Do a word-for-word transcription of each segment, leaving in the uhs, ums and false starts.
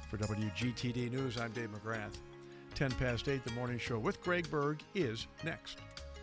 For W G T D News, I'm Dave McGrath. ten past eight, the morning show with Greg Berg is next.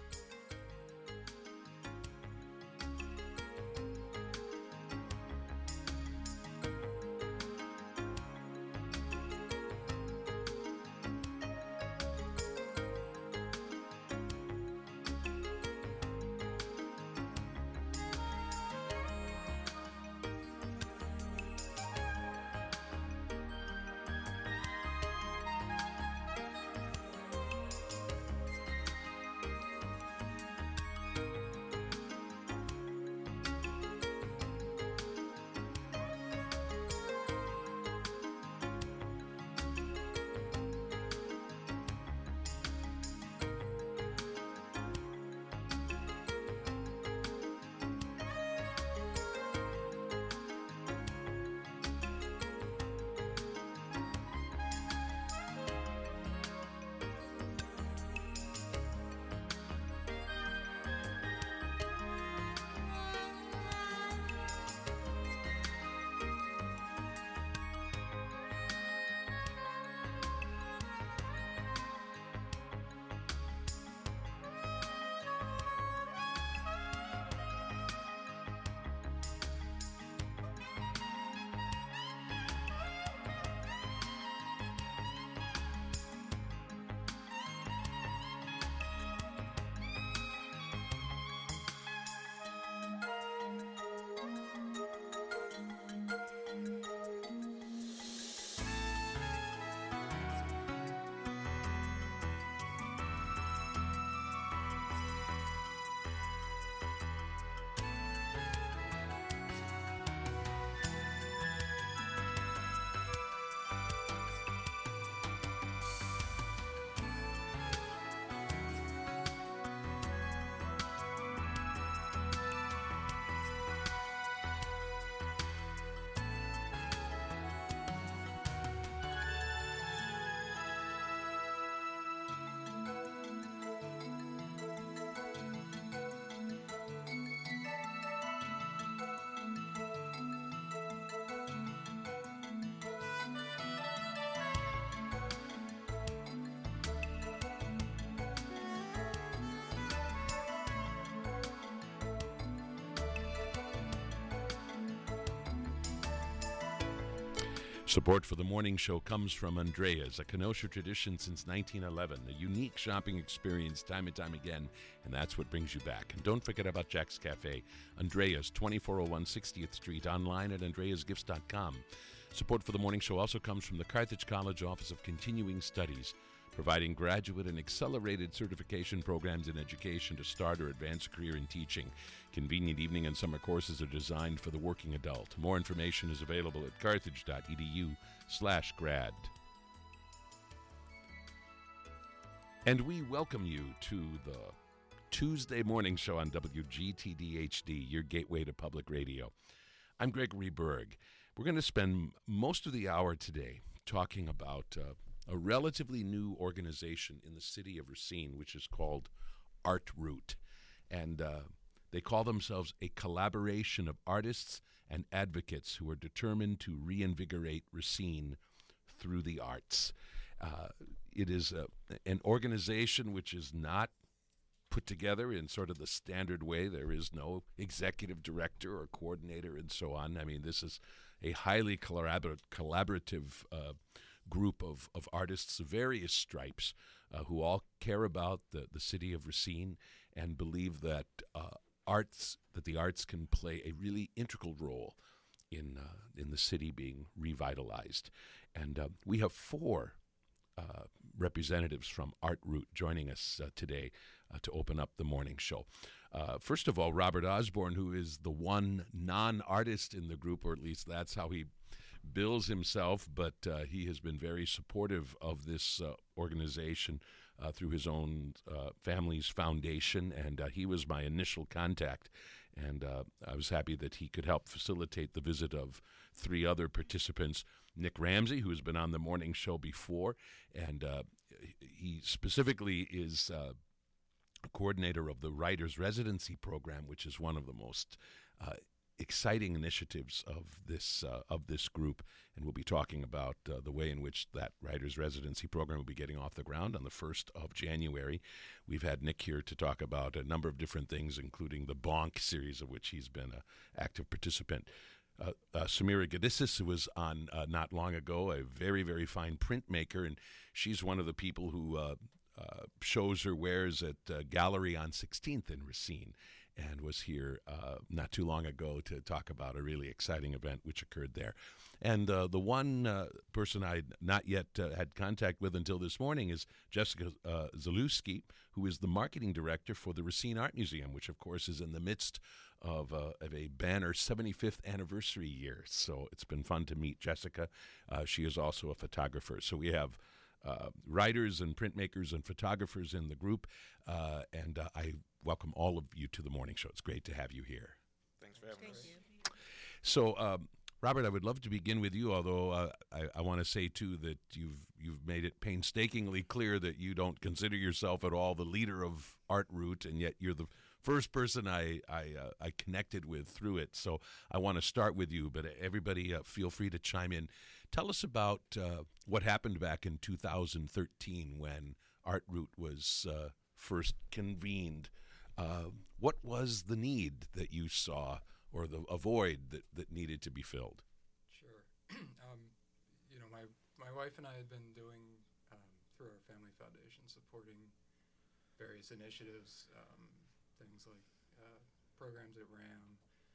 Support for the morning show comes from Andrea's, a Kenosha tradition since nineteen eleven, a unique shopping experience time and time again, and that's what brings you back. And don't forget about Jack's Cafe, Andrea's, twenty-four oh one sixtieth Street, online at andreas gifts dot com. Support for the morning show also comes from the Carthage College Office of Continuing Studies, providing graduate and accelerated certification programs in education to start or advance a career in teaching. Convenient evening and summer courses are designed for the working adult. More information is available at carthage.edu slash grad. And we welcome you to the Tuesday morning show on W G T D H D, your gateway to public radio. I'm Gregory Berg. We're going to spend most of the hour today talking about uh, a relatively new organization in the city of Racine, which is called ArtRoot. And uh, they call themselves a collaboration of artists and advocates who are determined to reinvigorate Racine through the arts. Uh, it is a, an organization which is not put together in sort of the standard way. There is no executive director or coordinator and so on. I mean, this is a highly collabor- collaborative uh, group of, of artists of various stripes uh, who all care about the, the city of Racine and believe that uh, arts, that the arts can play a really integral role in uh, in the city being revitalized. And uh, we have four Uh, representatives from ArtRoot joining us uh, today uh, to open up the morning show. Uh, first of all, Robert Osborne, who is the one non-artist in the group, or at least that's how he bills himself, but uh, he has been very supportive of this uh, organization uh, through his own uh, family's foundation, and uh, he was my initial contact, and uh, I was happy that he could help facilitate the visit of three other participants. Nick Ramsey, who has been on the morning show before, and uh, he specifically is uh, a coordinator of the Writers Residency Program, which is one of the most uh, exciting initiatives of this uh, of this group, and we'll be talking about uh, the way in which that writer's residency program will be getting off the ground on the first of January. We've had Nick here to talk about a number of different things, including the Bonk series, of which he's been an active participant. Uh, uh, Samira Gadissis was on uh, not long ago, a very, very fine printmaker, and she's one of the people who uh, uh, shows her wares at uh, Gallery on sixteenth in Racine, and was here uh, not too long ago to talk about a really exciting event which occurred there. And uh, the one uh, person I'd not yet uh, had contact with until this morning is Jessica uh, Zalewski, who is the marketing director for the Racine Art Museum, which, of course, is in the midst of, uh, of a banner seventy-fifth anniversary year. So it's been fun to meet Jessica. Uh, she is also a photographer. So we have uh, writers and printmakers and photographers in the group, uh, and uh, I welcome all of you to the morning show. It's great to have you here. Thanks for having Thank us. you. So, um, Robert, I would love to begin with you, although uh, I, I want to say, too, that you've you've made it painstakingly clear that you don't consider yourself at all the leader of Art Route, and yet you're the first person I I, uh, I connected with through it. So I want to start with you, but everybody uh, feel free to chime in. Tell us about uh, what happened back in two thousand thirteen when Art Route was uh, first convened. Uh, what was the need that you saw, or the a void that, that needed to be filled? Sure. um, you know, my, my wife and I had been doing, um, through our family foundation, supporting various initiatives, um, things like uh, programs at RAM,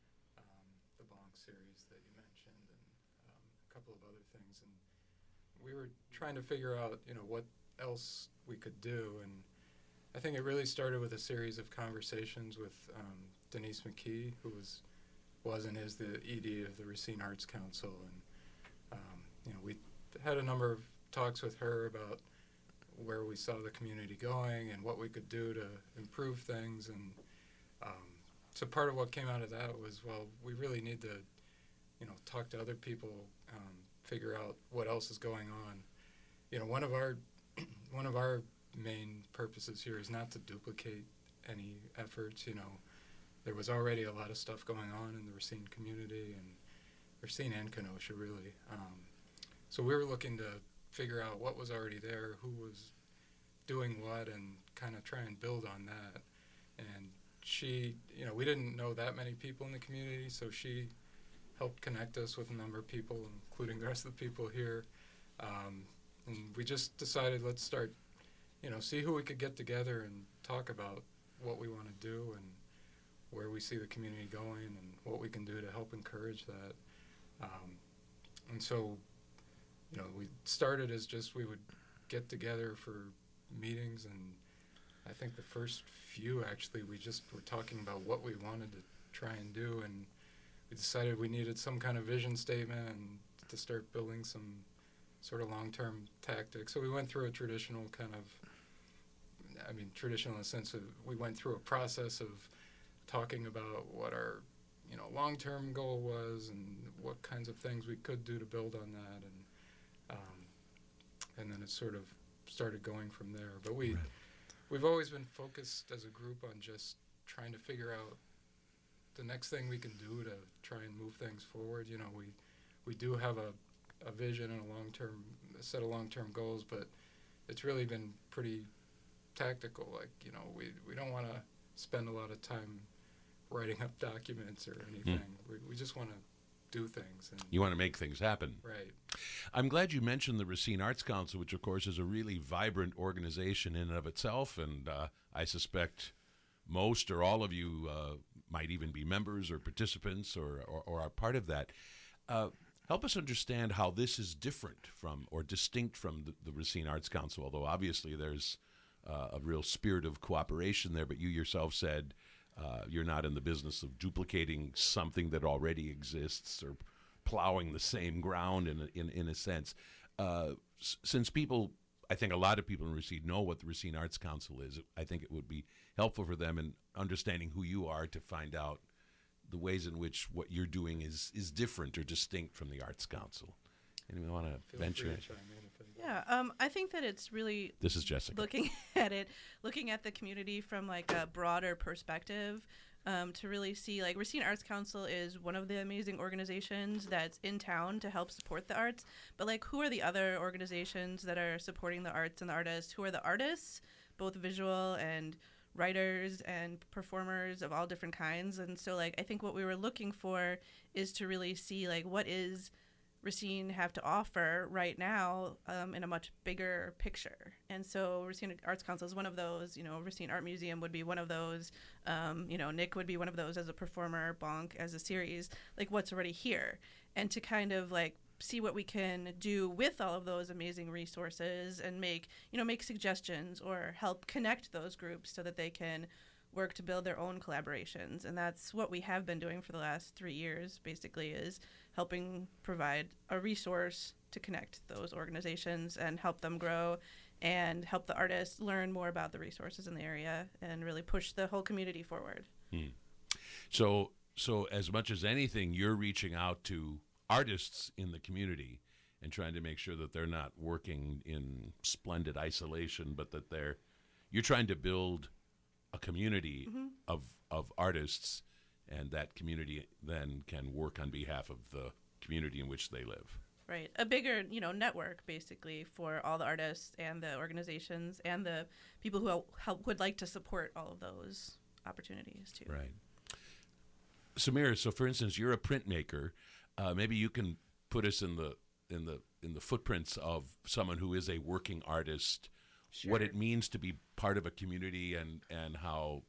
um, the Bonk series that you mentioned, and um, a couple of other things. And we were trying to figure out, you know, what else we could do. And I think it really started with a series of conversations with um, Denise McKee, who was was and is the E D of the Racine Arts Council, and um, you know, we had a number of talks with her about where we saw the community going and what we could do to improve things. And um, so part of what came out of that was, well, we really need to, you know, talk to other people, um, figure out what else is going on. You know, one of our one of our main purposes here is not to duplicate any efforts. You know, there was already a lot of stuff going on in the Racine community, and Racine and Kenosha, really. Um, so we were looking to figure out what was already there, who was doing what, and kind of try and build on that. And she, you know, we didn't know that many people in the community, so she helped connect us with a number of people, including the rest of the people here. Um, and we just decided, let's start, you know, see who we could get together and talk about what we want to do and where we see the community going and what we can do to help encourage that. Um, and so, you know, we started as just we would get together for meetings, and I think the first few, actually, we just were talking about what we wanted to try and do, and we decided we needed some kind of vision statement and to start building some sort of long-term tactics. So we went through a traditional kind of, I mean, traditional in the sense of we went through a process of talking about what our, you know, long-term goal was and what kinds of things we could do to build on that, and um, and then it sort of started going from there. But we, Right. we've always been focused as a group on just trying to figure out the next thing we can do to try and move things forward. You know, we we do have a, a vision and a long-term, a set of long-term goals, but it's really been pretty tactical. Like, you know, we, we don't want to spend a lot of time writing up documents or anything. Mm. We, we just want to do things. And you want to make things happen. Right. I'm glad you mentioned the Racine Arts Council, which, of course, is a really vibrant organization in and of itself, and uh, I suspect most or all of you uh, might even be members or participants or, or, or are part of that. Uh, help us understand how this is different from or distinct from the, the Racine Arts Council, although obviously there's uh, a real spirit of cooperation there, but you yourself said uh, you're not in the business of duplicating something that already exists or plowing the same ground in a, in, in a sense. Uh, s- since people, I think a lot of people in Racine know what the Racine Arts Council is, I think it would be helpful for them in understanding who you are to find out the ways in which what you're doing is, is different or distinct from the Arts Council. Anyone want to feel venture free in? to chime in if I- Yeah, um, I think that it's really This is Jessica. looking at it, looking at the community from like a broader perspective. um, to really see, like, Racine Arts Council is one of the amazing organizations that's in town to help support the arts. But, like, who are the other organizations that are supporting the arts and the artists? Who are the artists, both visual and writers and performers of all different kinds? And so, like, I think what we were looking for is to really see, like, what is Racine have to offer right now um, in a much bigger picture. And so Racine Arts Council is one of those. You know, Racine Art Museum would be one of those. Um, you know, Nick would be one of those as a performer, Bonk as a series, like what's already here. And to kind of like see what we can do with all of those amazing resources and make, you know, make suggestions or help connect those groups so that they can work to build their own collaborations. And that's what we have been doing for the last three years, basically, is helping provide a resource to connect those organizations and help them grow and help the artists learn more about the resources in the area and really push the whole community forward. Hmm. So, so as much as anything, you're reaching out to artists in the community and trying to make sure that they're not working in splendid isolation, but that they're, you're trying to build a community mm-hmm. of of artists, and that community then can work on behalf of the community in which they live. Right. A bigger, you know, network, basically, for all the artists and the organizations and the people who help, would like to support all of those opportunities, too. Right. Samir, so for instance, you're a printmaker. Uh, maybe you can put us in the in the in the footprints of someone who is a working artist. Sure. What it means to be part of a community, and, and how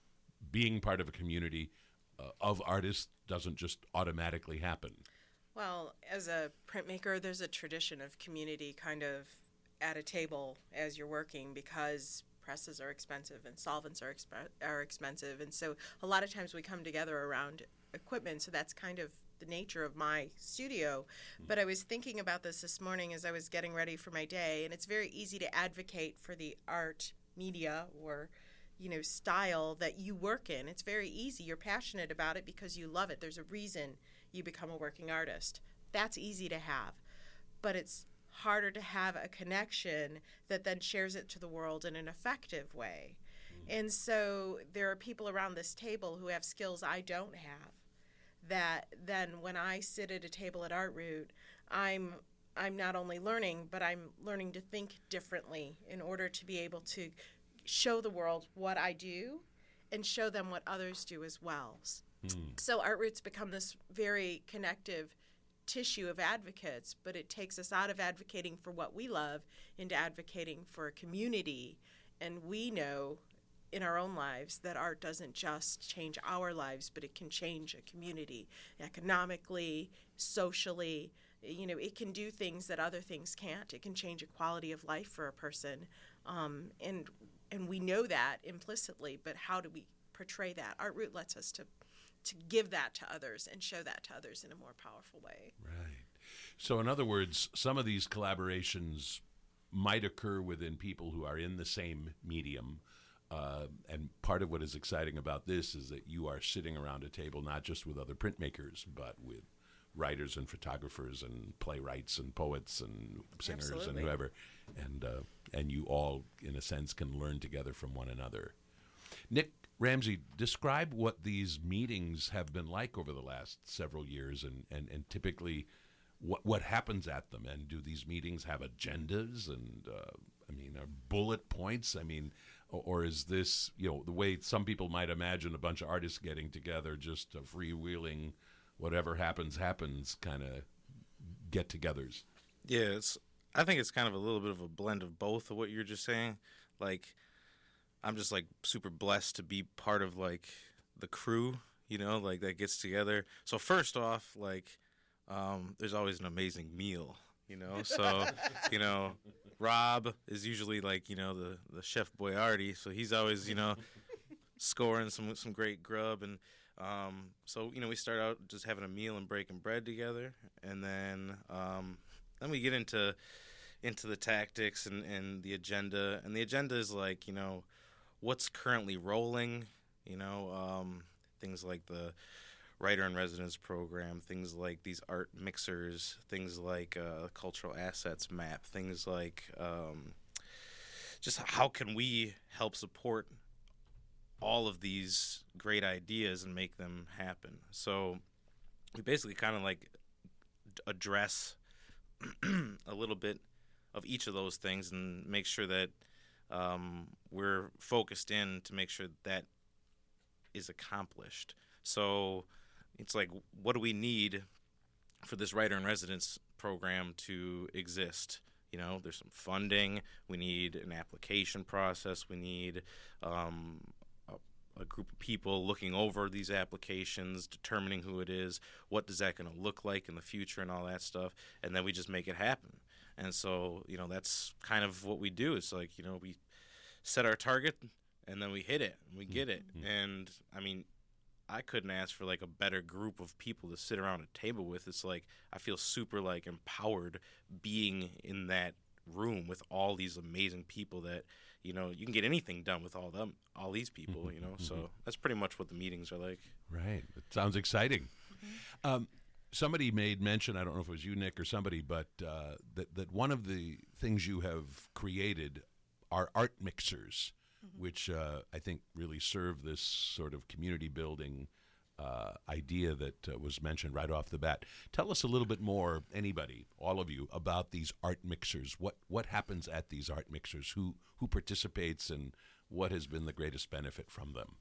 being part of a community uh, of artists doesn't just automatically happen. Well, as a printmaker, there's a tradition of community kind of at a table as you're working, because presses are expensive and solvents are, exp- are expensive. And so a lot of times we come together around equipment, so that's kind of the nature of my studio. But I was thinking about this this morning as I was getting ready for my day, and it's very easy to advocate for the art media or, you know, style that you work in. It's very easy. You're passionate about it because you love it. There's a reason you become a working artist. That's easy to have. But it's harder to have a connection that then shares it to the world in an effective way. Mm-hmm. And so there are people around this table who have skills I don't have, that then when I sit at a table at ArtRoot, I'm I'm not only learning, but I'm learning to think differently in order to be able to show the world what I do and show them what others do as well. Mm. So ArtRoot's become this very connective tissue of advocates, but it takes us out of advocating for what we love into advocating for a community. And we know in our own lives that art doesn't just change our lives, but it can change a community economically, socially. You know, it can do things that other things can't. It can change a quality of life for a person. Um, and and we know that implicitly, but how do we portray that? ArtRoot lets us to to give that to others and show that to others in a more powerful way. Right. So in other words, some of these collaborations might occur within people who are in the same medium. Uh, and part of what is exciting about this is that you are sitting around a table not just with other printmakers, but with writers and photographers and playwrights and poets and singers Absolutely. And whoever, and uh, and you all, in a sense, can learn together from one another. Nick Ramsey, describe what these meetings have been like over the last several years, and, and, and typically what what happens at them. And do these meetings have agendas and, uh, I mean, are bullet points? I mean, or, or is this, you know, the way some people might imagine a bunch of artists getting together, just a freewheeling, whatever happens, happens kind of get-togethers? Yeah, it's, I think it's kind of a little bit of a blend of both of what you're just saying. Like, I'm just, like, super blessed to be part of, like, the crew, you know, like, that gets together. So first off, like, um, there's always an amazing meal, you know? So, you know, Rob is usually, like, you know, the, the Chef Boyardee. So he's always, you know, scoring some some great grub. And um, so, you know, we start out just having a meal and breaking bread together. And then um, then we get into into the tactics and, and the agenda. And the agenda is, like, you know, what's currently rolling, you know, um, things like the Writer in Residence program, things like these art mixers, things like uh, cultural assets map, things like um, just how can we help support all of these great ideas and make them happen. So we basically kind of like address a little bit of each of those things and make sure that um, we're focused in to make sure that is accomplished. So it's like, what do we need for this writer in residence program to exist? You know, there's some funding. We need an application process. We need um, a, a group of people looking over these applications, determining who it is, what is that going to look like in the future and all that stuff, and then we just make it happen. And so, you know, that's kind of what we do. It's like, you know, we set our target and then we hit it and we get it. Mm-hmm. And, I mean, I couldn't ask for, like, a better group of people to sit around a table with. It's like I feel super, like, empowered being in that room with all these amazing people that, you know, you can get anything done with all them, all these people, mm-hmm. you know. Mm-hmm. So that's pretty much what the meetings are like. Right. It sounds exciting. Mm-hmm. Um, somebody made mention, I don't know if it was you, Nick, or somebody, but uh, that, that one of the things you have created are art mixers, mm-hmm. which uh, I think really serve this sort of community building uh, idea that uh, was mentioned right off the bat. Tell us a little bit more, anybody, all of you, about these art mixers. What what happens at these art mixers? Who who participates, and what has been the greatest benefit from them?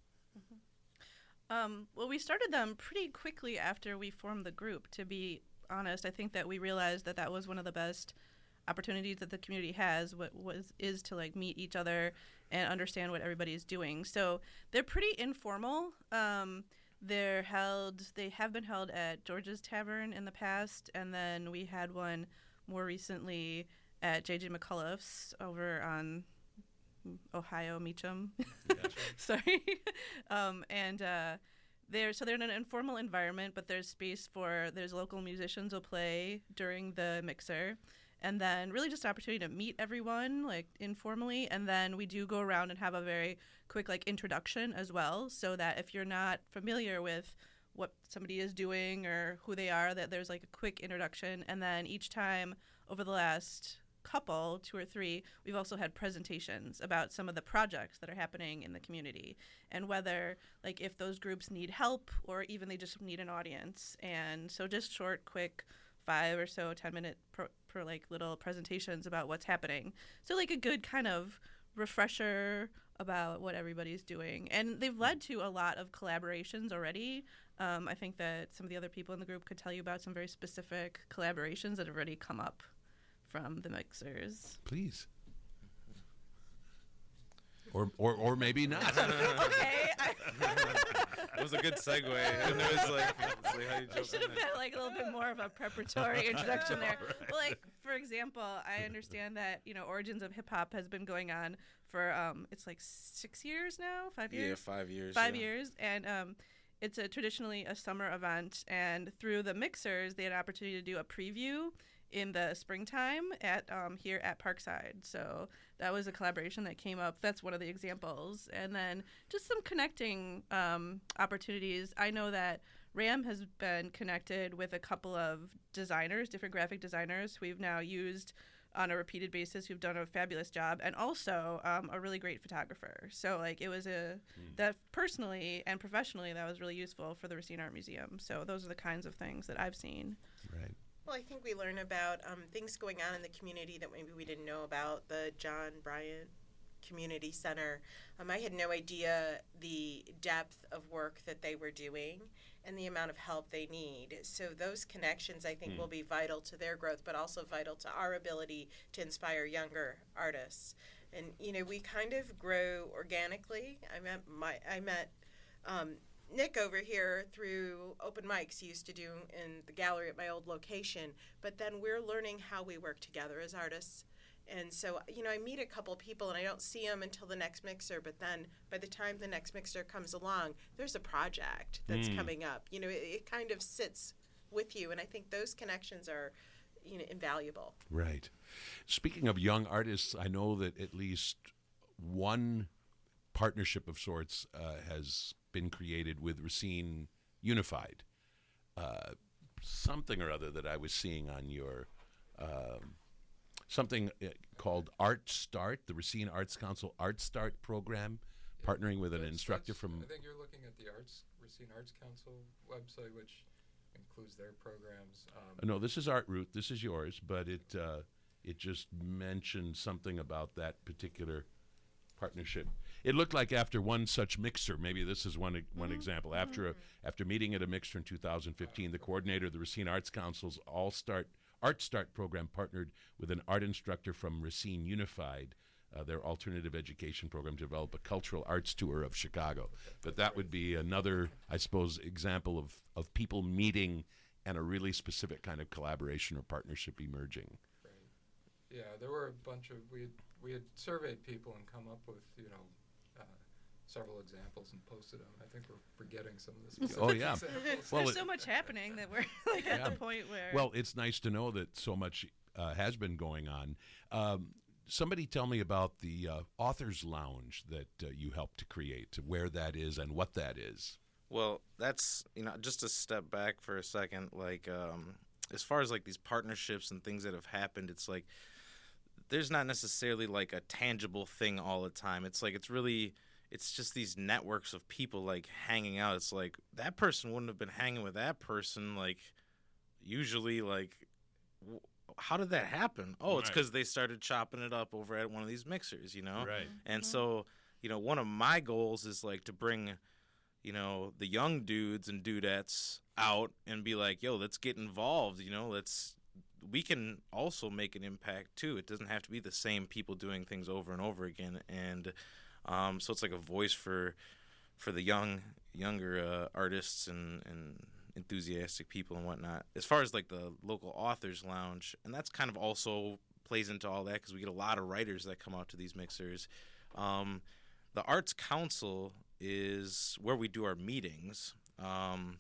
Um, well, we started them pretty quickly after we formed the group, to be honest. I think that we realized that that was one of the best opportunities that the community has, what was is to like meet each other and understand what everybody is doing. So they're pretty informal. Um, they're held, they have been held at George's Tavern in the past, and then we had one more recently at J J McCullough's over on Ohio Meacham. Gotcha. Sorry. um, and uh, they're so they're in an informal environment, but there's space for there's local musicians will play during the mixer, and then really just an opportunity to meet everyone like informally. And then we do go around and have a very quick like introduction as well, so that if you're not familiar with what somebody is doing or who they are, that there's like a quick introduction. And then each time over the last couple, two or three, we've also had presentations about some of the projects that are happening in the community and whether, like, if those groups need help or even they just need an audience. And so just short, quick, five or so, ten minute per, per like little presentations about what's happening. So like a good kind of refresher about what everybody's doing. And they've led to a lot of collaborations already. Um, I think that some of the other people in the group could tell you about some very specific collaborations that have already come up from the mixers. Please. Or or or maybe not. Okay. I It was a good segue. And it was like, it was like how you I should have been like a little bit more of a preparatory introduction there. Well, like, for example, I understand that, you know, Origins of Hip Hop has been going on for, um, it's like six years now? Five years? Yeah, five years. Five yeah. years. And um, it's a traditionally a summer event. And through the mixers, they had an opportunity to do a preview in the springtime at um, here at Parkside. So that was a collaboration that came up. That's one of the examples. And then just some connecting um, opportunities. I know that RAM has been connected with a couple of designers, different graphic designers who we've now used on a repeated basis, who've done a fabulous job, and also um, a really great photographer. So like it was a, mm. that personally and professionally, that was really useful for the Racine Art Museum. So those are the kinds of things that I've seen. Right. Well, I think we learn about um, things going on in the community that maybe we didn't know about. The John Bryant Community Center. Um, I had no idea the depth of work that they were doing and the amount of help they need. So those connections, I think, mm. will be vital to their growth, but also vital to our ability to inspire younger artists. And, you know, we kind of grow organically. I met my, I met um, Nick over here through open mics he used to do in the gallery at my old location, but then we're learning how we work together as artists. And so, you know, I meet a couple people and I don't see them until the next mixer, but then by the time the next mixer comes along, there's a project that's mm. coming up. You know, it, it kind of sits with you, and I think those connections are, you know, invaluable. Right. Speaking of young artists, I know that at least one partnership of sorts uh, has been created with Racine Unified. Uh, something or other that I was seeing on your, um, something called Art Start, the Racine Arts Council Art Start program. partnering with an That's- instructor that's- from. I think you're looking at the Arts Racine Arts Council website, which includes their programs. Um, No, this is Art Route. This is yours, but it uh, it just mentioned something about that particular partnership. It looked like after one such mixer, maybe this is one one example. After a, after meeting at a mixer in two thousand fifteen, the coordinator of the Racine Arts Council's All Start Art Start program partnered with an art instructor from Racine Unified, uh, their alternative education program, to develop a cultural arts tour of Chicago. But that would be another, I suppose, example of, of people meeting and a really specific kind of collaboration or partnership emerging. Right. Yeah, there were a bunch of we had, we had surveyed people and come up with you know uh, several examples and posted them. I think we're forgetting some of the specific Oh, yeah. examples. Well, There's it- so much happening that we're like at Yeah. the point where. Well, it's nice to know that so much uh, has been going on. Um, somebody tell me about the uh, Authors Lounge that uh, you helped to create, where that is and what that is. Well, that's, you know, just to step back for a second, like, um, as far as like these partnerships and things that have happened, it's like there's not necessarily like a tangible thing all the time. It's like it's really it's just these networks of people like hanging out. It's like that person wouldn't have been hanging with that person like usually like w- how did that happen? Oh, it's Right. because they started chopping it up over at one of these mixers, you know? Right. And so, you know, one of my goals is like to bring, you know, the young dudes and dudettes out and be like, yo, let's get involved, you know, let's, we can also make an impact too. It doesn't have to be the same people doing things over and over again. And um, so it's like a voice for, for the young, younger uh, artists and, and enthusiastic people and whatnot. As far as like the local Authors Lounge, and that's kind of also plays into all that because we get a lot of writers that come out to these mixers. Um, the Arts Council is where we do our meetings, um,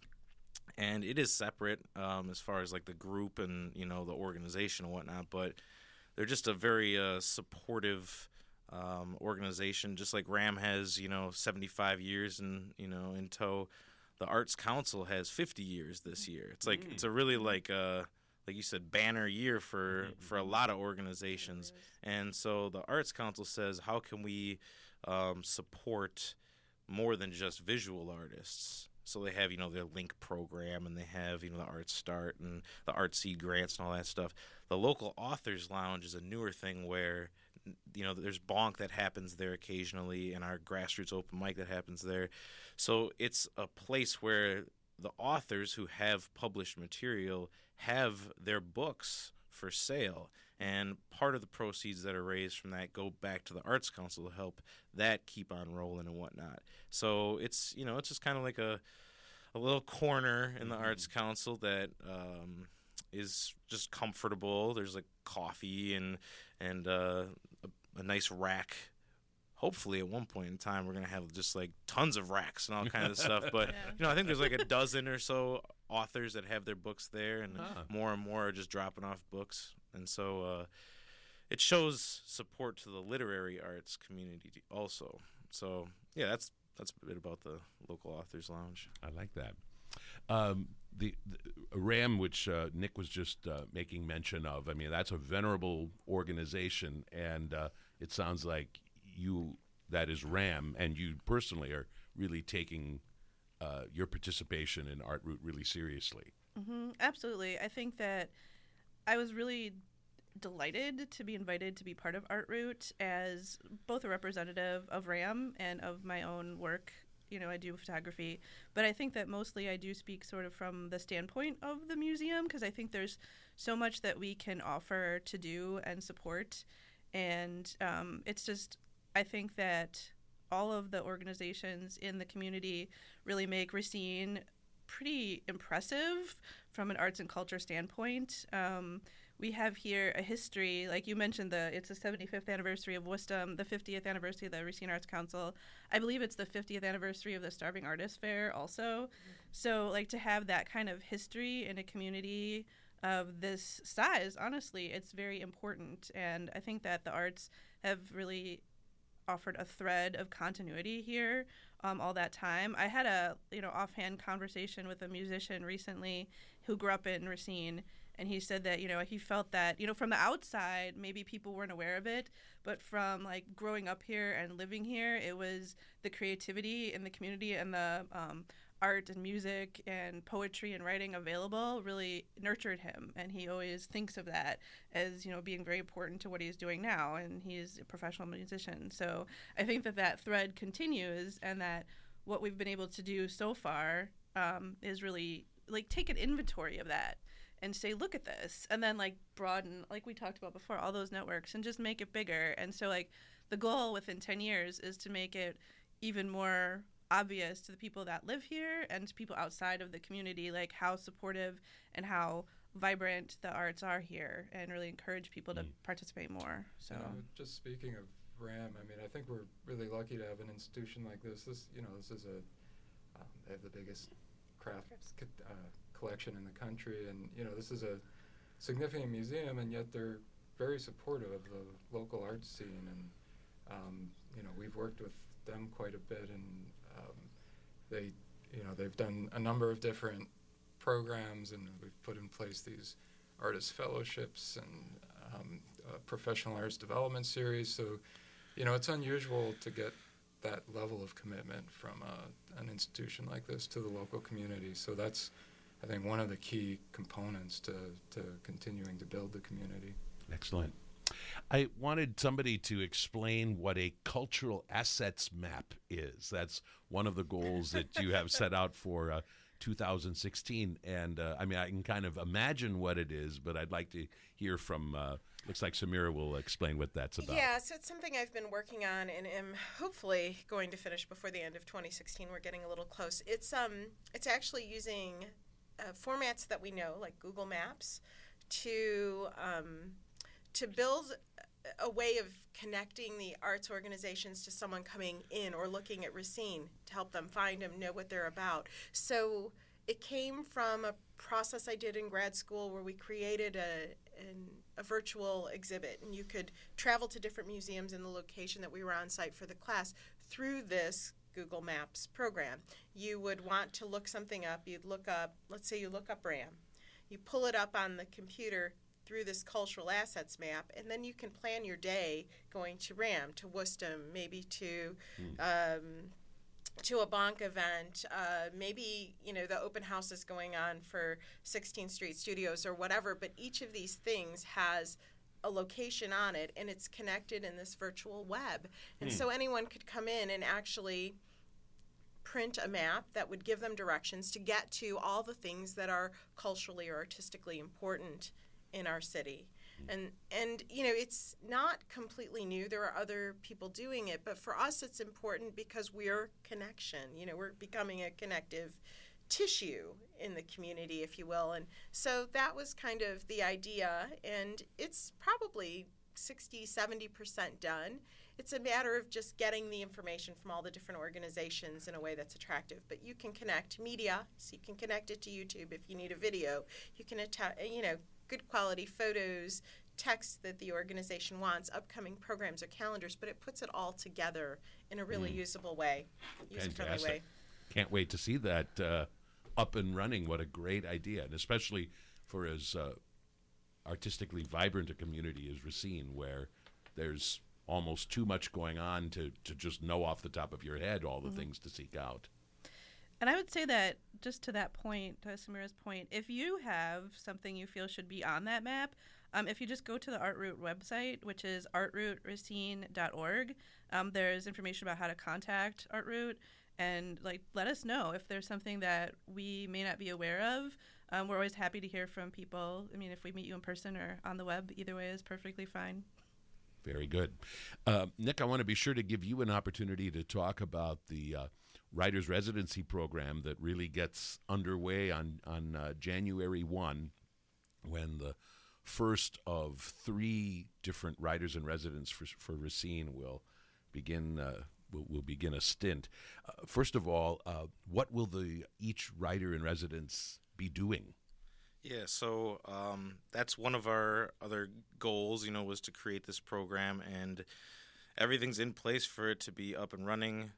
and it is separate um, as far as like the group and you know the organization and whatnot. But they're just a very uh, supportive um, organization, just like RAM has you know seventy-five years in you know in tow. The Arts Council has fifty years this year. It's like it's a really like uh like you said banner year for for a lot of organizations. And so the Arts Council says, how can we um, support more than just visual artists? So they have, you know, their Link program, and they have, you know, the Art Start and the Art Seed grants and all that stuff. The local Authors Lounge is a newer thing where, you know, there's Bonk that happens there occasionally, and our grassroots open mic that happens there. So it's a place where the authors who have published material have their books for sale. And part of the proceeds that are raised from that go back to the Arts Council to help that keep on rolling and whatnot. So it's, you know, it's just kind of like a a little corner in the mm-hmm. Arts Council that um, is just comfortable. There's like coffee and and uh, a, a nice rack. Hopefully, at one point in time, we're gonna have just like tons of racks and all kinds of stuff. But Yeah. you know, I think there's like a dozen or so authors that have their books there, and Ah. more and more are just dropping off books. And so uh, it shows support to the literary arts community also. So yeah, that's that's a bit about the local Authors Lounge. I like that. Um, the, the RAM, which uh, Nick was just uh, making mention of, I mean, that's a venerable organization, and uh, it sounds like you, that is RAM, and you personally are really taking uh, your participation in Art Route really seriously. Mm-hmm, absolutely. I think that I was really delighted to be invited to be part of Art Route as both a representative of RAM and of my own work. You know, I do photography, but I think that mostly I do speak sort of from the standpoint of the museum, because I think there's so much that we can offer to do and support. And um, it's just, I think that all of the organizations in the community really make Racine pretty impressive from an arts and culture standpoint. Um, we have here a history, like you mentioned, the it's the seventy-fifth anniversary of Worcester, the fiftieth anniversary of the Racine Arts Council. I believe it's the fiftieth anniversary of the Starving Artists Fair also. Mm-hmm. So like to have that kind of history in a community of this size, honestly, it's very important. And I think that the arts have really offered a thread of continuity here um, all that time. I had a you know offhand conversation with a musician recently who grew up in Racine, And he said that, you know, he felt that, you know, from the outside, maybe people weren't aware of it, but from like growing up here and living here, it was the creativity in the community and the um, art and music and poetry and writing available really nurtured him. And he always thinks of that as, you know, being very important to what he's doing now. And he's a professional musician. So I think that that thread continues, and that what we've been able to do so far um, is really like take an inventory of that and say, look at this, and then like broaden, like we talked about before, all those networks, and just make it bigger. And so like the goal within ten years is to make it even more obvious to the people that live here and to people outside of the community, like how supportive and how vibrant the arts are here, and really encourage people to participate more. So you know, just speaking of RAM, I mean, I think we're really lucky to have an institution like this. This, you know, this is a, um, they have the biggest craft uh, collection in the country, and you know, this is a significant museum, and yet they're very supportive of the local art scene, and um, you know, we've worked with them quite a bit, and um, they, you know, they've done a number of different programs, and we've put in place these artist fellowships and um, a professional arts development series. So, you know, it's unusual to get that level of commitment from uh, an institution like this to the local community. So that's, I think, one of the key components to, to continuing to build the community. Excellent. I wanted somebody to explain what a cultural assets map is. That's one of the goals that you have set out for uh, two thousand sixteen. And uh, I mean, I can kind of imagine what it is, but I'd like to hear from, uh, looks like Samira will explain what that's about. Yeah, so it's something I've been working on and am hopefully going to finish before the end of twenty sixteen. We're getting a little close. It's um, it's actually using uh, formats that we know, like Google Maps, to um, to build a way of connecting the arts organizations to someone coming in or looking at Racine to help them find them, know what they're about. So it came from a process I did in grad school where we created a, an, a virtual exhibit, and you could travel to different museums in the location that we were on site for the class through this Google Maps program. You would want to look something up. You'd look up, let's say you look up RAM. You pull it up on the computer through this cultural assets map, and then you can plan your day going to RAM, to Worcester, maybe to mm. um, to a Bonk event, uh, maybe, you know, the open house is going on for sixteenth Street Studios or whatever, but each of these things has a location on it, and it's connected in this virtual web. And mm. so anyone could come in and actually print a map that would give them directions to get to all the things that are culturally or artistically important in our city. And, and you know, it's not completely new. There are other people doing it, but for us it's important because we're connection. You know, we're becoming a connective tissue in the community, if you will. And so that was kind of the idea, and it's probably sixty, seventy percent done. It's a matter of just getting the information from all the different organizations in a way that's attractive. But you can connect media, so you can connect it to YouTube if you need a video. You can, atta- you know, good quality photos, text that the organization wants, upcoming programs or calendars, but it puts it all together in a really mm. usable way, user-friendly way. Can't wait to see that uh, up and running. What a great idea, and especially for as uh, artistically vibrant a community as Racine, where there's almost too much going on to, to just know off the top of your head all the mm-hmm. things to seek out. And I would say that, just to that point, to Samira's point, if you have something you feel should be on that map, um, if you just go to the ArtRoot website, which is art root racine dot org, um, there's information about how to contact ArtRoot, and like let us know if there's something that we may not be aware of. Um, we're always happy to hear from people. I mean, if we meet you in person or on the web, either way is perfectly fine. Very good. Uh, Nick, I want to be sure to give you an opportunity to talk about the uh, Writers Residency Program that really gets underway on, on uh, January first, when the first of three different Writers in Residence for, for Racine will begin uh, will, will begin a stint. Uh, first of all, uh, what will the each Writer in Residence be doing? Yeah, so um, that's one of our other goals, you know, was to create this program, and everything's in place for it to be up and running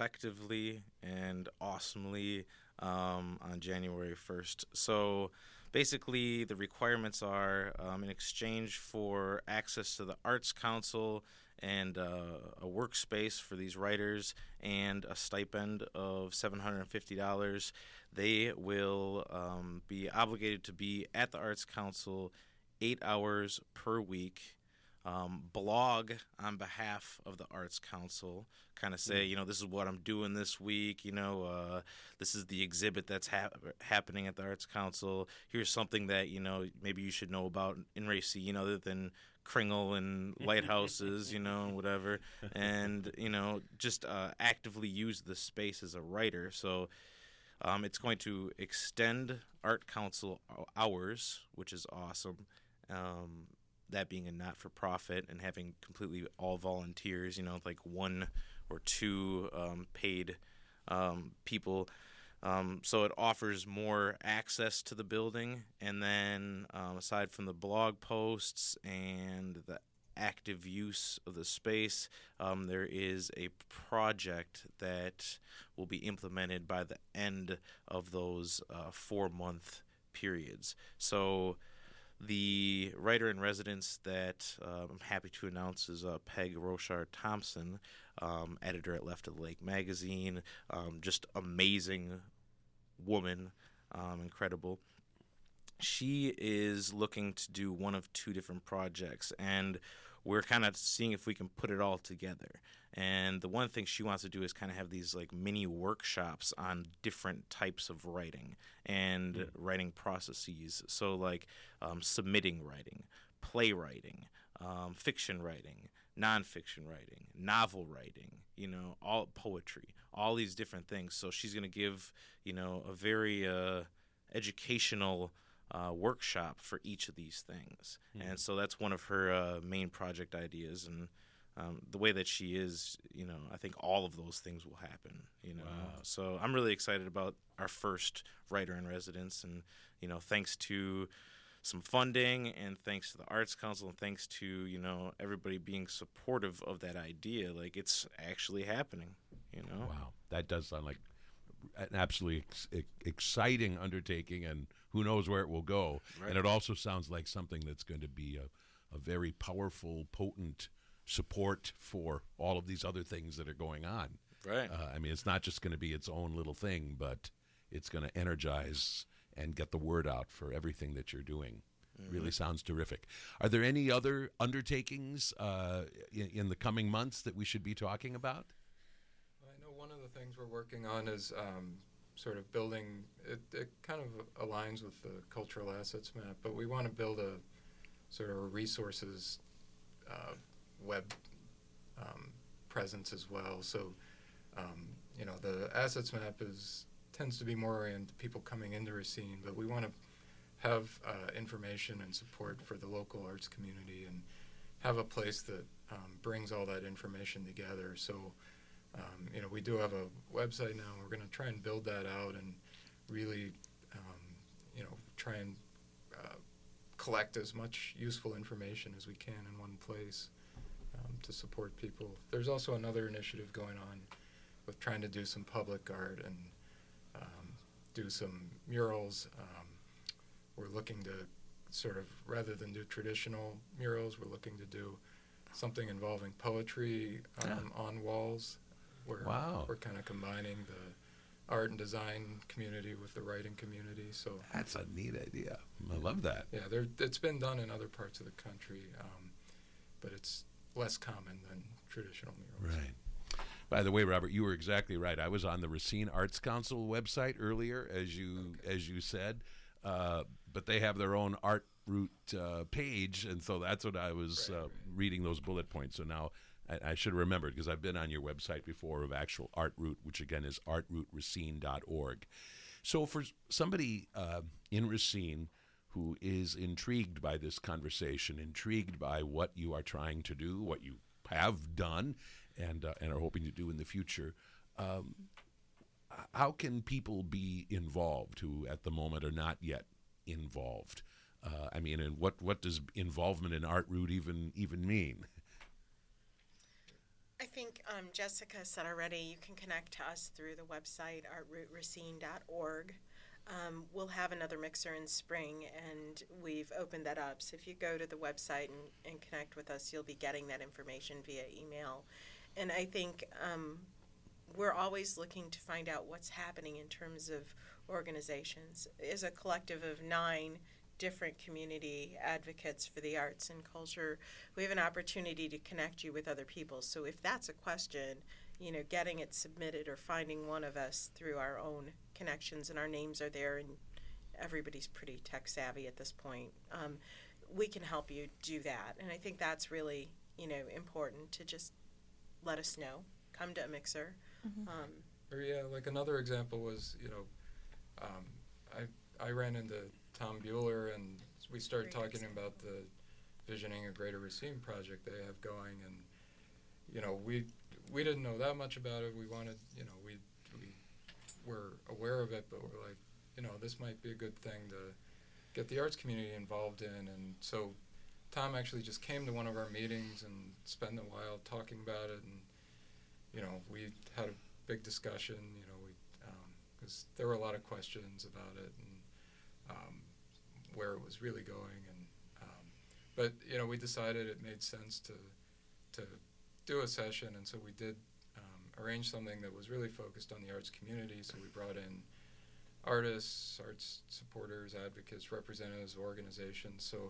effectively and awesomely um, on January first. So basically, the requirements are um, in exchange for access to the Arts Council and uh, a workspace for these writers and a stipend of seven hundred fifty dollars, they will um, be obligated to be at the Arts Council eight hours per week, um, blog on behalf of the Arts Council, kind of say, you know, this is what I'm doing this week, you know, uh, this is the exhibit that's hap- happening at the Arts Council. Here's something that, you know, maybe you should know about in Racine, other than Kringle and lighthouses, you know, and whatever. And, you know, just uh, actively use the space as a writer. So um, it's going to extend Art Council hours, which is awesome. Um, that being a not-for-profit and having completely all volunteers, you know, like one or two um, paid um, people. Um, so it offers more access to the building. And then um, aside from the blog posts and the active use of the space, um, there is a project that will be implemented by the end of those uh, four-month periods. So the writer-in-residence that uh, I'm happy to announce is uh, Peg Rochard Thompson, um, editor at Left of the Lake magazine, um, just amazing woman, um, incredible. She is looking to do one of two different projects, and we're kind of seeing if we can put it all together. And the one thing she wants to do is kind of have these like mini workshops on different types of writing and mm. writing processes. So like um, submitting writing, playwriting, um, fiction writing, nonfiction writing, novel writing, you know, all poetry, all these different things. So she's going to give, you know, a very uh, educational uh, workshop for each of these things. Mm. And so that's one of her uh, main project ideas. And Um, the way that she is, you know, I think all of those things will happen, you know. Wow. So I'm really excited about our first writer-in-residence, and, you know, thanks to some funding and thanks to the Arts Council and thanks to, you know, everybody being supportive of that idea, like, it's actually happening, you know. Wow. That does sound like an absolutely ex- exciting undertaking, and who knows where it will go. Right. And it also sounds like something that's going to be a, a very powerful, potent support for all of these other things that are going on. Right. Uh, I mean, it's not just going to be its own little thing, but it's going to energize and get the word out for everything that you're doing. Mm-hmm. Really sounds terrific. Are there any other undertakings uh, in, in the coming months that we should be talking about? I know one of the things we're working on is um, sort of building, it, it kind of aligns with the cultural assets map, but we want to build a sort of resources uh, web um, presence as well. So, um, you know, the assets map is tends to be more oriented to people coming into Racine, but we want to have uh, information and support for the local arts community and have a place that um, brings all that information together. So, um, you know, we do have a website now, and we're going to try and build that out and really, um, you know, try and uh, collect as much useful information as we can in one place. Um, to support people. There's also another initiative going on with trying to do some public art and um, do some murals. Um, we're looking to sort of, rather than do traditional murals, we're looking to do something involving poetry um, yeah. on walls. Where wow. We're kind of combining the art and design community with the writing community. So that's a neat idea. I love that. Yeah, there, it's been done in other parts of the country, um, but it's less common than traditional murals. Right. By the way, Robert, you were exactly right. I was on the Racine Arts Council website earlier, as you okay. as you said, uh, but they have their own Art Route uh, page, and so that's what I was right, uh, right. reading those bullet points. So now I, I should have remembered, because I've been on your website before of actual Art Route, which again is art route racine dot org. So for somebody uh, in Racine who is intrigued by this conversation, intrigued by what you are trying to do, what you have done, and uh, and are hoping to do in the future, um, how can people be involved who at the moment are not yet involved? Uh, I mean, and what, what does involvement in Art Route even even mean? I think um, Jessica said already, you can connect to us through the website art route racine dot org. Um, we'll have another mixer in spring, and we've opened that up. So if you go to the website and, and connect with us, you'll be getting that information via email. And I think um, we're always looking to find out what's happening in terms of organizations. As a collective of nine different community advocates for the arts and culture, we have an opportunity to connect you with other people. So if that's a question, you know, getting it submitted or finding one of us through our own connections, and our names are there, and everybody's pretty tech savvy at this point, um, we can help you do that. And I think that's really, you know, important to just let us know. Come to a mixer. Mm-hmm. Um, Or yeah, like another example was, you know, um, I I ran into Tom Bueller, and we started Great talking example. about the Visioning a Greater Racine project they have going, and you know, we we didn't know that much about it. We wanted, you know, we we were aware of it, but we're like, you know, this might be a good thing to get the arts community involved in. And so Tom actually just came to one of our meetings and spent a while talking about it, and you know, we had a big discussion. You know, we because um, there were a lot of questions about it and um, where it was really going, and um, but you know, we decided it made sense to to do a session, and so we did um, arrange something that was really focused on the arts community. So we brought in artists, arts supporters, advocates, representatives of organizations. So,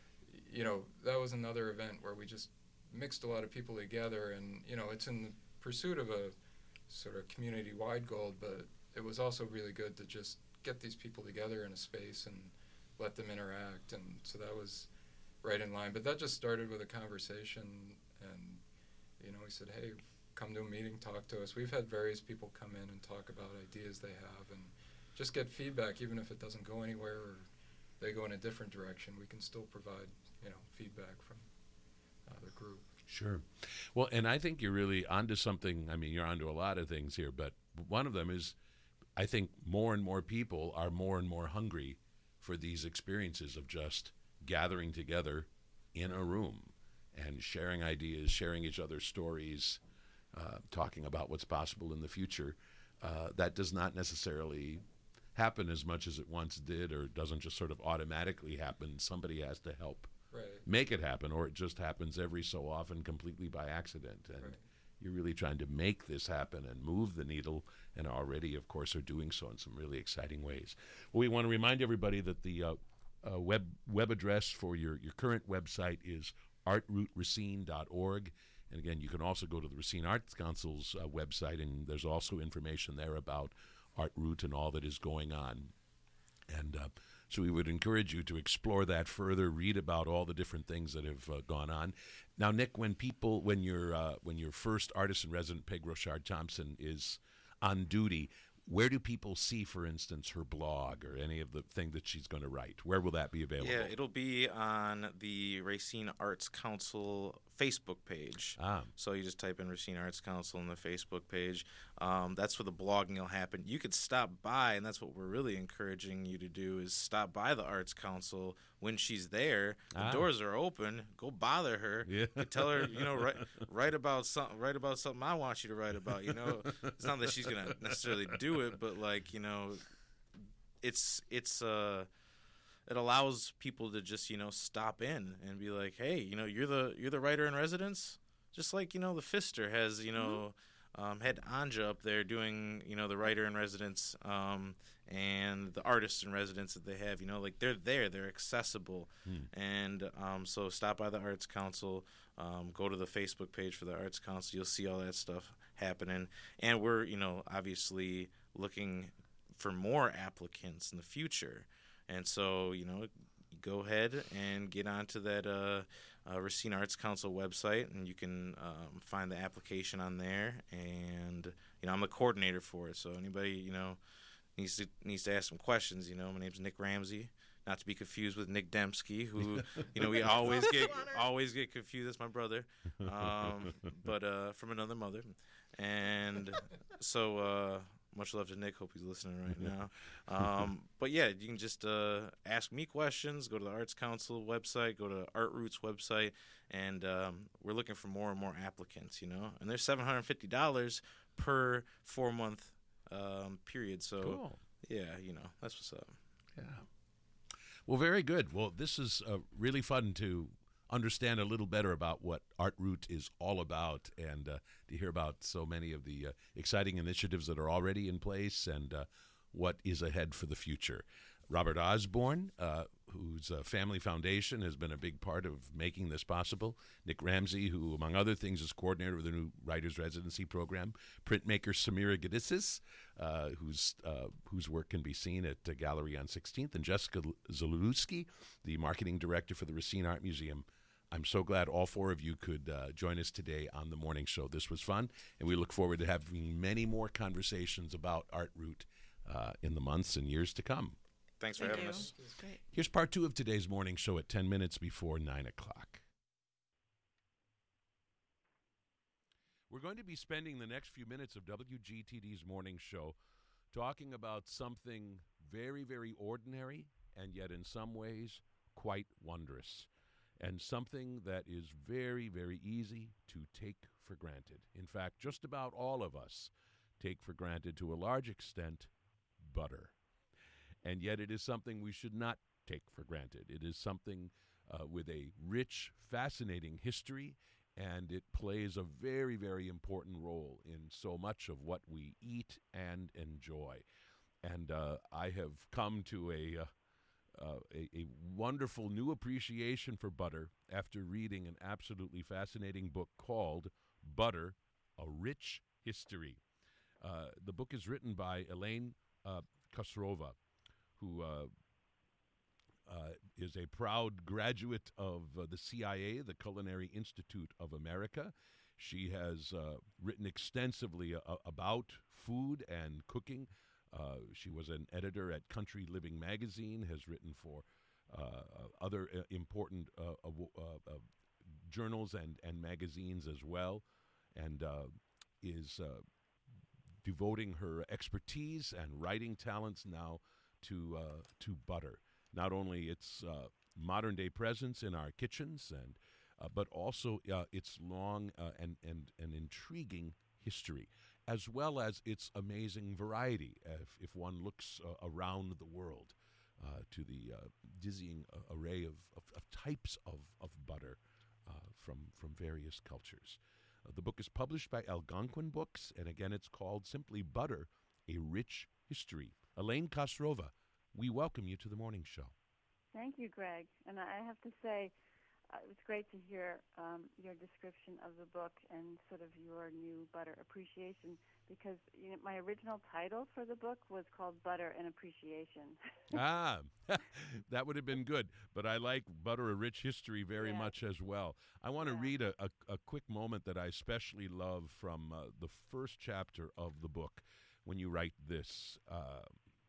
you know, that was another event where we just mixed a lot of people together, and, you know, it's in the pursuit of a sort of community-wide goal, but it was also really good to just get these people together in a space and let them interact, and so that was right in line. But that just started with a conversation, and, you know, we said, hey, come to a meeting, talk to us. We've had various people come in and talk about ideas they have and just get feedback, even if it doesn't go anywhere or they go in a different direction. We can still provide, you know, feedback from uh, the group. Sure. Well, and I think you're really onto something. I mean, you're onto a lot of things here, but one of them is I think more and more people are more and more hungry for these experiences of just gathering together in a room and sharing ideas, sharing each other's stories, uh, talking about what's possible in the future. Uh, that does not necessarily happen as much as it once did, or doesn't just sort of automatically happen. Somebody has to help Right. make it happen, or it just happens every so often completely by accident. And Right. you're really trying to make this happen and move the needle, and already, of course, are doing so in some really exciting ways. Well, we want to remind everybody that the uh, uh, web web address for your, your current website is art root racine dot org. And again, you can also go to the Racine Arts Council's uh, website, and there's also information there about ArtRoot and all that is going on. And uh, so we would encourage you to explore that further, read about all the different things that have uh, gone on. Now, Nick, when people, when your uh, when your first artist in resident, Peg Rochard Thompson, is on duty, where do people see, for instance, her blog or any of the thing that she's going to write? Where will that be available? Yeah, it'll be on the Racine Arts Council Facebook page. Ah. So you just type in Racine Arts Council on the Facebook page. Um, that's where the blogging will happen. You could stop by, and that's what we're really encouraging you to do, is stop by the Arts Council when she's there. The Ah. doors are open. Go bother her. Yeah. You tell her, you know, write, write about something. Write about something I want you to write about. You know, it's not that she's gonna necessarily do it, but like, you know, it's it's uh. it allows people to just, you know, stop in and be like, hey, you know, you're the you're the writer in residence, just like, you know, the Pfister has, you know, mm-hmm. um, had Anja up there doing, you know, the writer in residence, um, and the artists in residence that they have, you know, like they're there, they're accessible, Hmm. and um, so stop by the Arts Council, um, go to the Facebook page for the Arts Council, you'll see all that stuff happening, and we're, you know, obviously looking for more applicants in the future. And so, you know, go ahead and get onto that uh, uh, Racine Arts Council website, and you can um, find the application on there. And, you know, I'm the coordinator for it, so anybody, you know, needs to needs to ask some questions. You know, my name's Nick Ramsey, not to be confused with Nick Dembski, who, you know, we always get always get confused. That's my brother, um, but uh, from another mother. And so. Uh, Much love to Nick. Hope he's listening right now. Um, but, yeah, you can just uh, ask me questions. Go to the Arts Council website. Go to ArtRoot's website. And um, we're looking for more and more applicants, you know. And there's seven hundred fifty dollars per four-month um, period. So, Cool. Yeah, you know, that's what's up. Yeah. Well, very good. Well, this is uh, really fun to understand a little better about what Artroot is all about, and uh, to hear about so many of the uh, exciting initiatives that are already in place and uh, what is ahead for the future. Robert Osborne, uh, whose uh, family foundation has been a big part of making this possible. Nick Ramsey, who, among other things, is coordinator of the new Writers Residency Program. Printmaker Samira Gadissis, uh, whose uh, whose work can be seen at the Gallery on sixteenth. And Jessica Zalewski, the marketing director for the Racine Art Museum. I'm so glad all four of you could uh, join us today on the morning show. This was fun, and we look forward to having many more conversations about Artroot uh, in the months and years to come. Thanks for Thank having you. us. Great. Here's part two of today's morning show at ten minutes before nine o'clock. We're going to be spending the next few minutes of W G T D's morning show talking about something very, very ordinary and yet in some ways quite wondrous, and something that is very, very easy to take for granted. In fact, just about all of us take for granted to a large extent butter. And yet it is something we should not take for granted. It is something uh, with a rich, fascinating history, and it plays a very, very important role in so much of what we eat and enjoy. And uh, I have come to a, uh, uh, a, a wonderful new appreciation for butter after reading an absolutely fascinating book called Butter, A Rich History. Uh, the book is written by Elaine uh, Khosrova, who uh, uh, is a proud graduate of uh, the C I A, the Culinary Institute of America. She has uh, written extensively uh, about food and cooking. Uh, she was an editor at Country Living magazine, has written for uh, other uh, important uh, uh, uh, journals and, and magazines as well, and uh, is uh, devoting her expertise and writing talents now to uh, to butter. Not only its uh, modern day presence in our kitchens, and uh, but also uh, its long uh, and, and, and intriguing history, as well as its amazing variety, if, if one looks uh, around the world uh, to the uh, dizzying uh, array of, of, of types of, of butter uh, from, from various cultures. Uh, the book is published by Algonquin Books, and again, it's called simply Butter, A Rich History. Elaine Khosrova, we welcome you to the morning show. Thank you, Greg. And I have to say, uh, it was great to hear um, your description of the book and sort of your new butter appreciation, because you know, my original title for the book was called Butter and Appreciation. Ah, that would have been good. But I like Butter, A Rich History very Yeah. much as well. I want to Yeah. read a, a, a quick moment that I especially love from uh, the first chapter of the book when you write this. Uh,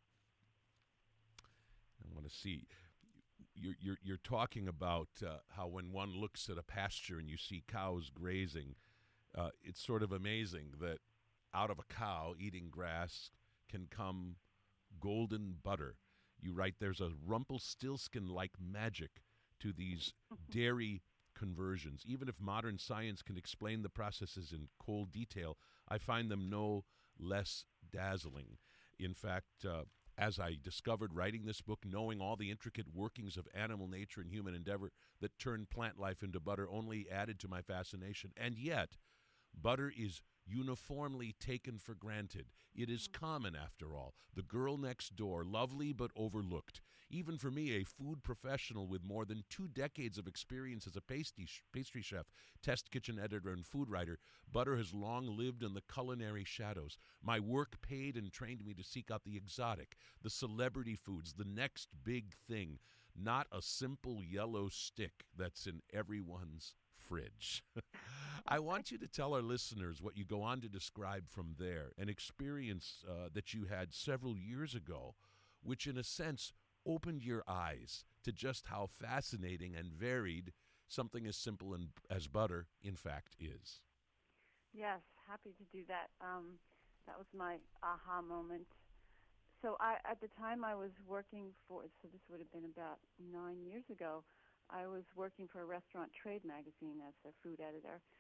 I want to see. You're, you're, you're talking about uh, how when one looks at a pasture and you see cows grazing, uh, it's sort of amazing that out of a cow eating grass can come golden butter. You write, there's a Rumpelstiltskin-like magic to these dairy conversions. Even if modern science can explain the processes in cold detail, I find them no less dazzling. In fact, uh, as I discovered writing this book, knowing all the intricate workings of animal nature and human endeavor that turned plant life into butter only added to my fascination. And yet, butter is uniformly taken for granted. It is common, after all. The girl next door, lovely but overlooked. Even for me, a food professional with more than two decades of experience as a pastry, pastry chef, test kitchen editor, and food writer, butter has long lived in the culinary shadows. My work paid and trained me to seek out the exotic, the celebrity foods, the next big thing, not a simple yellow stick that's in everyone's fridge. I want you to tell our listeners what you go on to describe from there, an experience uh, that you had several years ago, which in a sense opened your eyes to just how fascinating and varied something as simple and, as butter, in fact, is. Yes, happy to do that. Um, that was my aha moment. So I, at the time I was working for, so this would have been about nine years ago, I was working for a restaurant trade magazine as a food editor.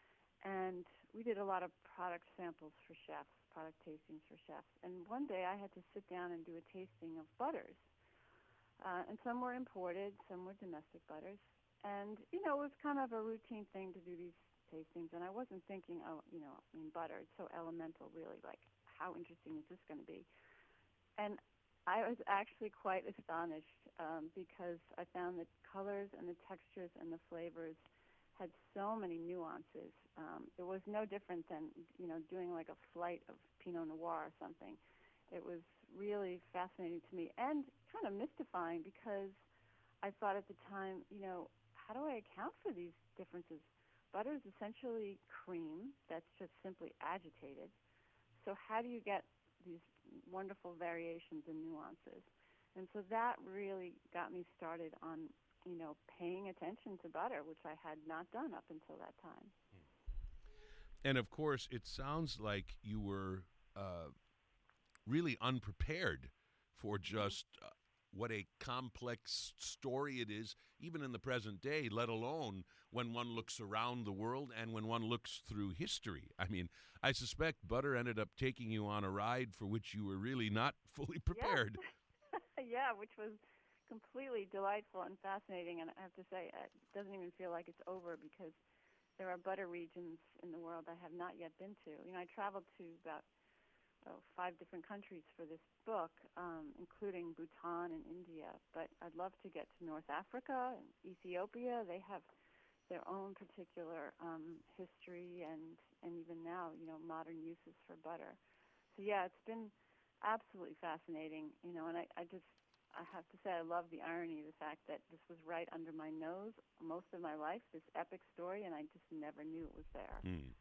and we did a lot of product samples for chefs, product tastings for chefs. And one day I had to sit down and do a tasting of butters. Uh, and some were imported, some were domestic butters. And, you know, it was kind of a routine thing to do these tastings. And I wasn't thinking, oh, you know, I mean, butter, it's so elemental, really. Like, how interesting is this going to be? And I was actually quite astonished um, because I found that colors and the textures and the flavors had so many nuances. Um, it was no different than, you know, doing like a flight of Pinot Noir or something. It was really fascinating to me and kind of mystifying because I thought at the time, you know, how do I account for these differences? Butter is essentially cream that's just simply agitated. So how do you get these wonderful variations and nuances? And so that really got me started on, you know, paying attention to butter, which I had not done up until that time. And of course, it sounds like you were uh, really unprepared for just uh, what a complex story it is, even in the present day, let alone when one looks around the world and when one looks through history. I mean, I suspect butter ended up taking you on a ride for which you were really not fully prepared. Yeah, yeah, which was completely delightful and fascinating. And I have to say, it doesn't even feel like it's over because there are butter regions in the world I have not yet been to. You know, I traveled to about oh, five different countries for this book, um, including Bhutan and India. But I'd love to get to North Africa and Ethiopia. They have their own particular um, history and, and even now, you know, modern uses for butter. So, yeah, it's been absolutely fascinating, you know, and I, I just, I have to say I love the irony of the fact that this was right under my nose most of my life, this epic story, and I just never knew it was there. Mm.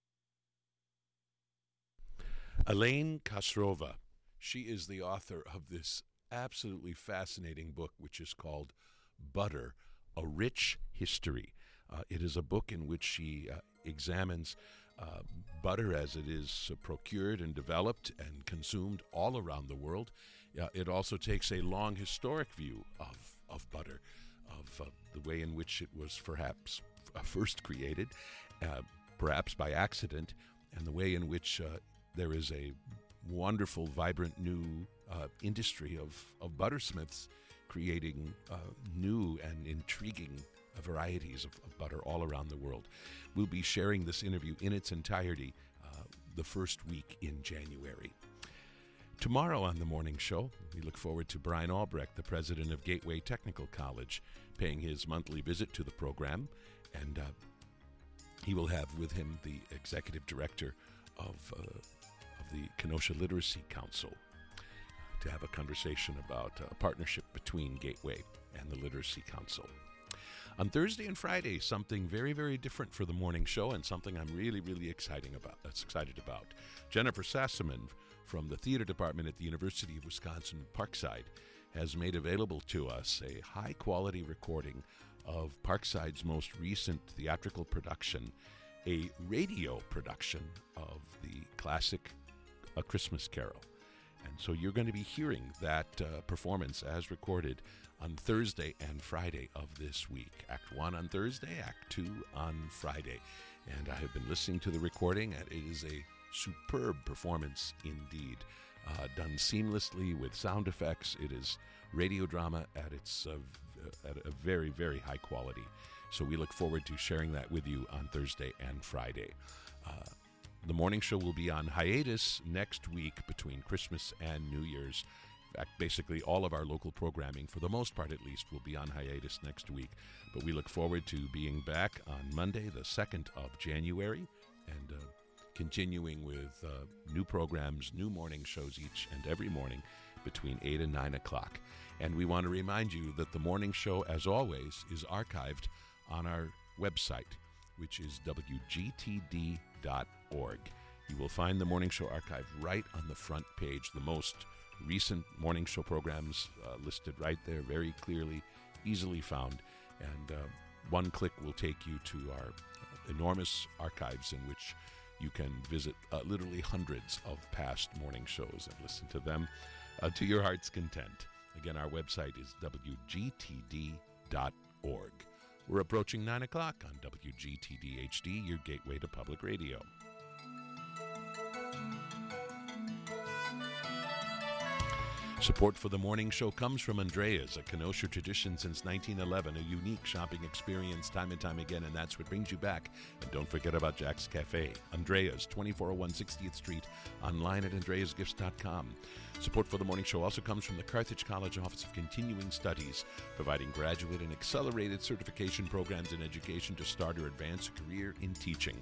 Elaine Khosrova, she is the author of this absolutely fascinating book, which is called Butter, A Rich History. Uh, it is a book in which she uh, examines uh, butter as it is uh, procured and developed and consumed all around the world. Uh, it also takes a long historic view of, of butter, of uh, the way in which it was perhaps f- first created, uh, perhaps by accident, and the way in which uh, there is a wonderful, vibrant new uh, industry of, of buttersmiths creating uh, new and intriguing uh, varieties of, of butter all around the world. We'll be sharing this interview in its entirety uh, the first week in January. Tomorrow on the morning show, we look forward to Brian Albrecht, the president of Gateway Technical College, paying his monthly visit to the program, and uh, he will have with him the executive director of, uh, of the Kenosha Literacy Council to have a conversation about a partnership between Gateway and the Literacy Council. On Thursday and Friday, something very, very different for the morning show and something I'm really, really exciting about, that's excited about. Jennifer Sassaman from the theater department at the University of Wisconsin-Parkside has made available to us a high-quality recording of Parkside's most recent theatrical production, a radio production of the classic A Christmas Carol. And so you're going to be hearing that uh, performance as recorded on Thursday and Friday of this week. Act one on Thursday, Act two on Friday. And I have been listening to the recording, and it is a superb performance indeed, uh, done seamlessly with sound effects. It is radio drama at its uh, v- at a very, very high quality. So we look forward to sharing that with you on Thursday and Friday. Uh, the morning show will be on hiatus next week between Christmas and New Year's. In fact, basically all of our local programming, for the most part at least, will be on hiatus next week. But we look forward to being back on Monday, the second of January, and uh, continuing with uh, new programs, new morning shows each and every morning between eight and nine o'clock. And we want to remind you that the morning show, as always, is archived on our website, which is W G T D dot org. You will find the morning show archive right on the front page, the most recent morning show programs uh, listed right there, very clearly, easily found. And uh, one click will take you to our uh, enormous archives in which you can visit uh, literally hundreds of past morning shows and listen to them uh, to your heart's content. Again, our website is W G T D dot org. We're approaching nine o'clock on W G T D H D, your gateway to public radio. Support for the morning show comes from Andrea's, a Kenosha tradition since nineteen eleven, a unique shopping experience time and time again, and that's what brings you back. And don't forget about Jack's Cafe. Andrea's, twenty-four oh one sixtieth Street, online at andreas gifts dot com. Support for the morning show also comes from the Carthage College Office of Continuing Studies, providing graduate and accelerated certification programs in education to start or advance a career in teaching.